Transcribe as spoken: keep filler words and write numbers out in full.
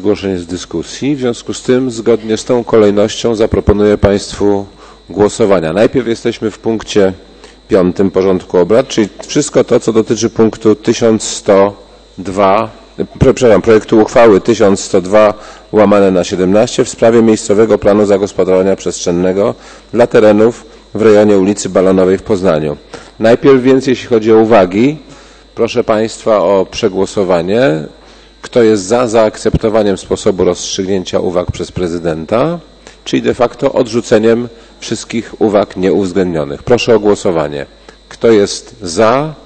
zgłoszeń z dyskusji. W związku z tym, zgodnie z tą kolejnością, zaproponuję Państwu głosowania. Najpierw jesteśmy w punkcie piątym porządku obrad, czyli wszystko to, co dotyczy punktu tysiąc sto dwa, przepraszam, projektu uchwały tysiąc sto dwa łamane na siedemnaście w sprawie miejscowego planu zagospodarowania przestrzennego dla terenów w rejonie ulicy Balonowej w Poznaniu. Najpierw więc, jeśli chodzi o uwagi, proszę Państwa o przegłosowanie. Kto jest za zaakceptowaniem sposobu rozstrzygnięcia uwag przez prezydenta, czyli de facto odrzuceniem wszystkich uwag nieuwzględnionych. Proszę o głosowanie. Kto jest za